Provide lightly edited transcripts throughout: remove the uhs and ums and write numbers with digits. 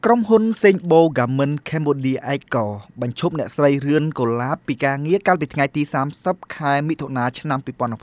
ក្រុមហ៊ុន Saintbo Garment Cambodia ឯកបញ្ឈប់អ្នកស្រីរឿនកូឡាបពីការងារកាលពីថ្ងៃទី30 ខែមិថុនាឆ្នាំ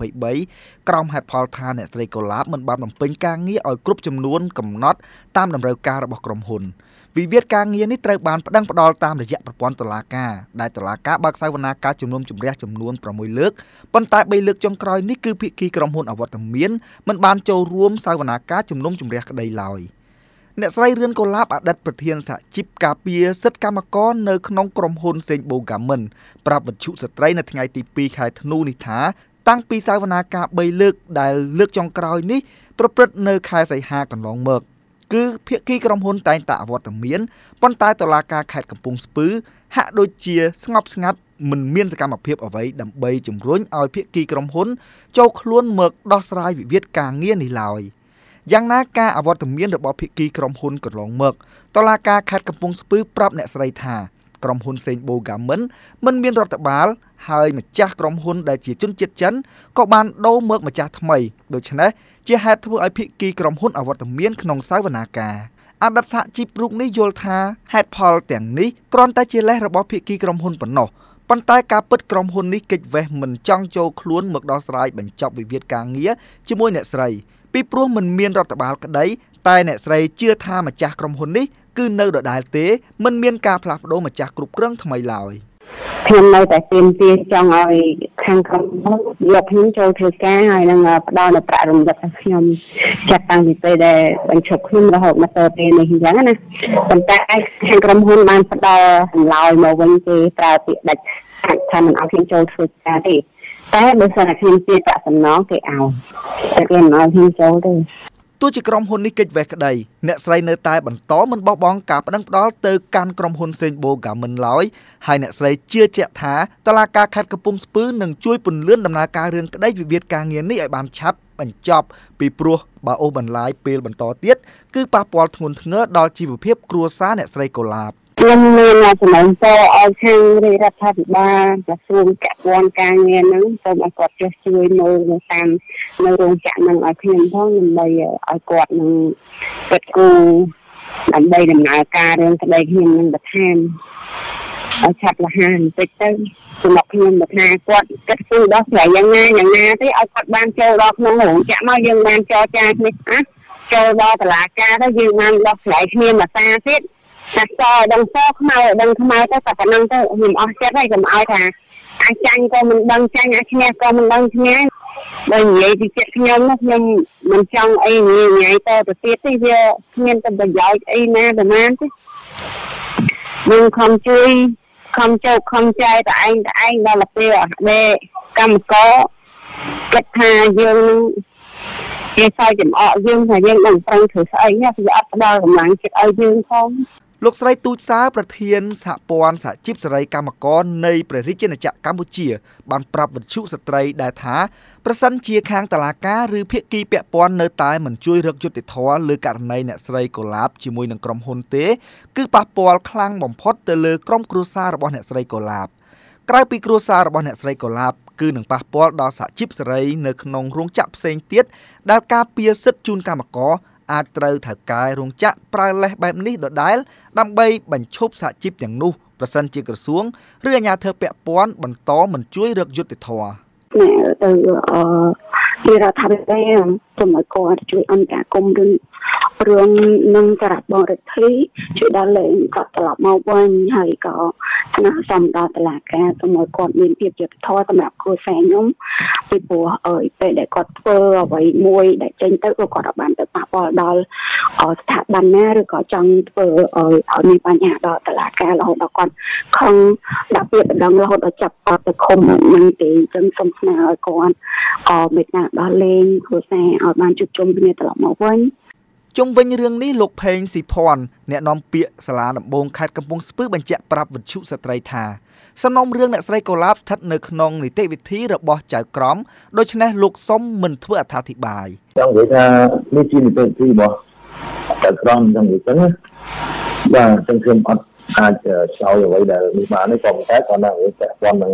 2023ក្រោមហេតុផលថាអ្នកស្រីកូឡាបមិនបានបំពេញការងារឲ្យគ្រប់ចំនួនកំណត់តាមតម្រូវការរបស់ក្រុមហ៊ុនវិវាទការងារនេះត្រូវបានប្តឹងផ្តល់តាមរយៈប្រព័ន្ធតុលាការដែលតុលាការបើកសវនាការជំនុំជម្រះចំនួន6លើកប៉ុន្តែ3លើកចុងក្រោយនេះគឺភាគីក្រុមហ៊ុនអវត្តមានមិនបានចូលរួមសវនាការជំនុំជម្រះក្តីឡើយអ្នកស្រីរឿនកូឡាបអតីតប្រធានសហជីពការពារសិទ្ធិកម្មករនៅក្នុងក្រុមហ៊ុន Saintbo Garment ប្រាប់វិទ្យុស្ត្រីនៅថ្ងៃទី2ខែធ្នូនេះថាតាំងពីសវនាការ3លើកដែលលើកចុងក្រោយនេះប្រព្រឹត្តនៅខែសីហាកន្លងមកគឺភាគីក្រុមហ៊ុនតែងតែអវត្តមានប៉ុន្តែតុលាការខេត្តកំពង់ស្ពឺហាក់ដូចជាស្ងប់ស្ងាត់មិនមានសកម្មភាពអ្វីដើម្បីជំរុញឲ្យភាគីក្រុមហ៊ុនចូលខ្លួនមកដោះស្រាយវិវាទការងារនេះឡើយយ៉ាងណាការអវត្តមានរបស់ភាគីក្រុមហ៊ុនកន្លងមកតុលាការខេត្តកំពង់ស្ពឺប្រាប់អ្នកស្រីថាក្រុមហ៊ុន Saintbo Garment មិនមានរដ្ឋបាលហើយម្ចាស់ក្រុមហ៊ុនដែលជាជនជាតិចិនក៏បានដូរមកម្ចាស់ថ្មីដូច្នេះជាហេតុធ្វើឲ្យភាគីក្រុមហ៊ុនអវត្តមានក្នុងសវនាការអតីតសហជីពរូបនេះយល់ថាហេតុផលទាំងនេះគ្រាន់តែជាលេសរបស់ភាគីក្រុមហ៊ុនប៉ុណ្ណោះប៉ុន្តែការពិតក្រុមហ៊ុននេះគេចវេះមិនចង់ចូលខ្លួនមកដោះស្រាយបញ្ចប់វិវាទការងារជាមួយអ្នកស្រីពីព្រោះមិនមានរដ្ឋបាលក្តីតែអ្នកស្រីជឿថាម្ចាស់ក្រុមហ៊ុននេះគឺនៅដដែលទេមិនមានការផ្លាស់ប្ដូរម្ចាស់គ្រប់គ្រងថ្មីឡើយខ្ញុំនៅតែទាមទារចង់ឲ្យខាងក្រុមហ៊ុនយកខ្ញុំចូលធ្វើការហើយនឹងផ្ដល់នូវប្រាក់រំលឹកឲ្យខ្ញុំចាត់តាំងពីពេលដែលបញ្ឈប់ខ្ញុំរហូតមកដល់ពេលនេះអញ្ចឹងណាប៉ុន្តែខាងក្រុមហ៊ុនបានផ្ដល់ចម្លើយមកវិញគេប្រើពាក្យដាច់ថាមិនឲ្យខ្ញុំចូលធ្វើការទេតែបើសិនតែខ្ញុំជាប្រាក់សំណងគេឲ្យតែគេមិនឲ្យខ្ញុំចូលទេទោះជាក្រុមហ៊ុននេះគេចវេះក្តីអ្នកស្រីនៅតែបន្តមិនបោះបង់ការប្តឹងផ្តល់ទៅកាន់ក្រុមហ៊ុន Saintbo Garment ឡើយហើយអ្នកស្រីជឿជាក់ថាតុលាការខេត្តកំពង់ស្ពឺនឹងជួយពន្លឿនដំណើរការរឿងក្តីវិវាទការងារនេះឲ្យបានឆាប់បញ្ចប់ពីព្រោះបើអូសបន្លាយពេលបន្តទៀតគឺប៉ះពាល់ធ្ងន់ធ្ងរដល់ជីវភាពគ្រួសារអ្នកស្រីកូឡាបខ្ញុំមានចំណេញពរឲ្យខាងរដ្ឋាភិបាលក្រសួងកសិកម្មការងារហ្នឹងសូមឲ្យគាត់ចេះជួយមើលតាមនៅរោងចក្រហ្នឹងឲ្យខ្ញុំផងដើម្បីឲ្យគាត់នឹងកិត្តគូដើម្បីដំណើរការរឿងក្តីខ្ញុំនឹងបន្ថែមឲ្យឆាប់រហ័សបន្តិចទៅសម្រាប់ខ្ញុំមកថាគាត់កិត្តគូដោះស្រាយយ៉ាងណាទេឲ្យគាត់បានចូលដល់ក្នុងរោងចក្រមកយើងបានចរចាគ្នាចូលដល់តុលាការទៅយើងបានដោះស្រាយគ្នាមួយសារទៀតតែសដឹងសខ្មៅដឹងខ្មៅទៅតែប៉ុណ្ណឹងទៅខ្ញុំអស់ចិត្តហើយកុំឲ្យថាអាចចាញ់ក៏មិនដឹងចាញ់អាចឈ្នះក៏មិនដឹងឈ្នះបើនិយាយពីចិត្តខ្ញុំមិនចង់អីញ៉ៃទៅទៀតទេវាគ្មានតែប្រយោជន៍អីណាប្រហែលទេយើងខំជួយខំជោគខំចែកតែឯងដល់ពេលដែលកម្មករគិតថាយើងគេសើចចំអកយើងថាយើងនឹងប្រឹងធ្វើស្អីណាវាអត់ផ្ដល់កម្លាំងចិត្តឲ្យយើងផងលោកស្រីទូចសើប្រធានសហព័ន្ធសហជីពសេរីកម្មករនៃព្រះរាជាណាចក្រកម្ពុជាបានប្រាប់វិទ្យុស្ត្រីដែលថាប្រសិនជាខាងតុលាការឬភាគីពាក់ព័ន្ធនៅតែមិនជួយរកយុត្តិធម៌លើករណីអ្នកស្រីកូឡាបជាមួយនឹងក្រុមហ៊ុនទេគឺប៉ះពាល់ខ្លាំងបំផុតទៅលើក្រុមគ្រួសាររបស់អ្នកស្រីកូឡាបក្រៅពីគ្រួសាររបស់អ្នកស្រីកូឡាបគឺនឹងប៉ះពាល់ដល់សហជីពសេរីនៅក្នុងរោងចក្រផ្សេងទៀតដែលការពារសិទ្ធិជូនកម្មករអាចត្រូវថៅកែរោងចក្រប្រើលេសបែបនេះដដែលដើម្បីបញ្ឈប់សហជីពទាំងនោះប្រសិនជាក្រសួងឬអាជ្ញាធរពាក់ព័ន្ធបន្តមិនជួយរកយុត្តិធម៌ទៅរដ្ឋាភិបាលសូមឲ្យគាត់ជួយអន្តរាគមន៍រឿងនឹងសារៈបរិទ្ធីជួយដល់លែងគាត់ត្រឡប់មកវិញហើយក៏ស្នើសុំដល់តុលាការសូមឲ្យគាត់មានភាពយុត្តិធម៌សម្រាប់គ្រួសារខ្ញុំពីព្រោះពេលដែលគាត់ធ្វើអ្វីមួយដែលចេញទៅក៏គាត់បានទៅប៉ះពាល់ដល់ស្ថាប័នណាឬក៏ចង់ធ្វើឲ្យមានបញ្ហាដល់តុលាការរហូតដល់គាត់ខំដាក់ពាក្យបណ្ដឹងរហូតដល់ចាប់គាត់ទៅឃុំមិនទេអញ្ចឹងសូមស្នើឲ្យគាត់មេត្តាដោះលែងគ្រួសារឲ្យបានជួបជុំគ្នាត្រឡប់មកវិញជុំវិញរឿងនេះលោកផេងស៊ីភ័ណ្ឌអ្នកនាំពាក្យសាលាដំបងខេត្តកំពង់ស្ពឺបញ្ជាក់ប្រាប់វិទ្យុស្ត្រីថាសំណុំរឿងអ្នកស្រីកូឡាបស្ថិតនៅក្នុងនីតិវិធីរបស់ចៅក្រមដូច្នេះលោកសុំមិនធ្វើអត្ថាធិប្បាយចង់និយាយថានេះជានីតិវិធីរបស់ចៅក្រមចង់និយាយចឹងបាទចឹងខ្ញុំអត់អាចឆ្លើយអ្វីដែលនេះបានទេក៏ប៉ុន្តែគាត់នឹងពាក់ព័ន្ធនឹង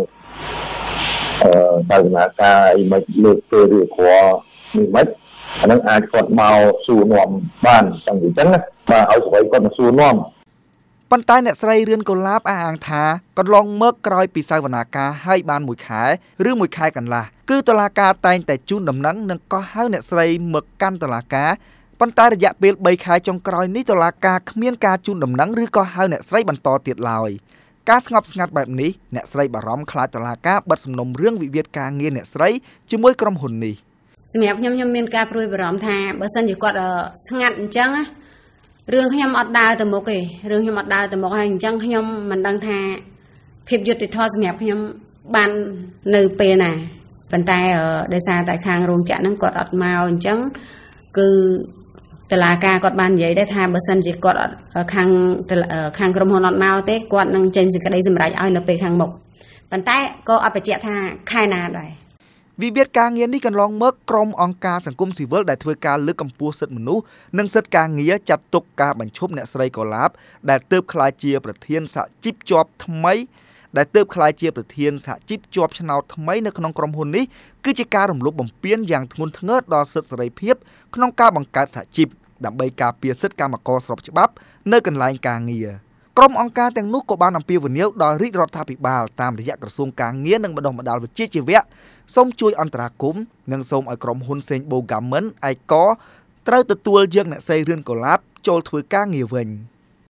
ដំណើរការអីមិនលើកទៅឬក៏នេះមិនអានឹងអាចគាត់មកសួរនាំបានចង់និយាយចឹងណាបាទឲ្យស្វ័យគាត់មកសួរនាំប៉ុន្តែអ្នកស្រីរឿនកូឡាបអះអាងថាកន្លងមកក្រោយពីសវនាការឲ្យបាន1ខែឬ1ខែកន្លះគឺតុលាការតែងតែជូនដំណឹងនិងក៏ហៅអ្នកស្រីមកកាន់តុលាការប៉ុន្តែរយៈពេល3ខែចុងក្រោយនេះតុលាការគ្មានការជូនដំណឹងឬក៏ហៅអ្នកស្រីបន្តទៀតឡើយការស្ងប់ស្ងាត់បែបនេះអ្នកស្រីបារម្ភខ្លាចតុលាការបិទសំណុំរឿងវិវាទការងារអ្នកស្រីជាមួយក្រុមហ៊ុននេះសម្រាប់ខ្ញុំមានការព្រួយបារម្ភថាបើសិនជាគាត់ស្ងាត់អញ្ចឹងរឿងខ្ញុំអត់ដើរទៅមុខទេរឿងខ្ញុំអត់ដើរទៅមុខហើយអញ្ចឹងខ្ញុំមិនដឹងថាភាពយុត្តិធម៌សម្រាប់ខ្ញុំបាននៅពេលណាប៉ុន្តែដោយសារតែខាងរោងចក្រហ្នឹងគាត់អត់មកអញ្ចឹងគឺតុលាការគាត់បាននិយាយដែរថាបើសិនជាគាត់អត់ខាងក្រុមហ៊ុនអត់មកទេគាត់នឹងចេញសេចក្តីសម្រេចឲ្យនៅពេលខាងមុខប៉ុន្តែក៏អត់បញ្ជាក់ថាខែណាដែរវិវាទការងារនេះកន្លងមកក្រុមអង្គការសង្គមស៊ីវិលដែលធ្វើការលើកកម្ពស់សិទ្ធិមនុស្សនិងសិទ្ធិការងារចាត់ទុកការបញ្ឈប់អ្នកស្រីកូឡាបដែលទើបក្លាយជាប្រធានសហជីពជាប់ថ្មីឆ្នោតថ្មីនៅក្នុងក្រុមហ៊ុននេះគឺជាការរំលោភបំពានយ៉ាងធ្ងន់ធ្ងរដល់សិទ្ធិសេរីភាពក្នុងការបង្កើតសហជីពដើម្បីការពារសិទ្ធិកម្មករស្របច្បាប់នៅកន្លែងការងារក្រុមអង្គការទាំងនោះក៏បានអំពាវនាវដល់រាជរដ្ឋាភិបាលតាមរយៈក្រសួងការងារនិងបណ្ដុះបណ្ដាលវិជ្ជាជីវៈសូមជួយអន្តរាគមន៍និងសូមឲ្យក្រុមហ៊ុនសេងបូ Garment ឯកត្រូវទទួលយកអ្នកស្រីរឿនកូឡាបចូលធ្វើការងារវិញ។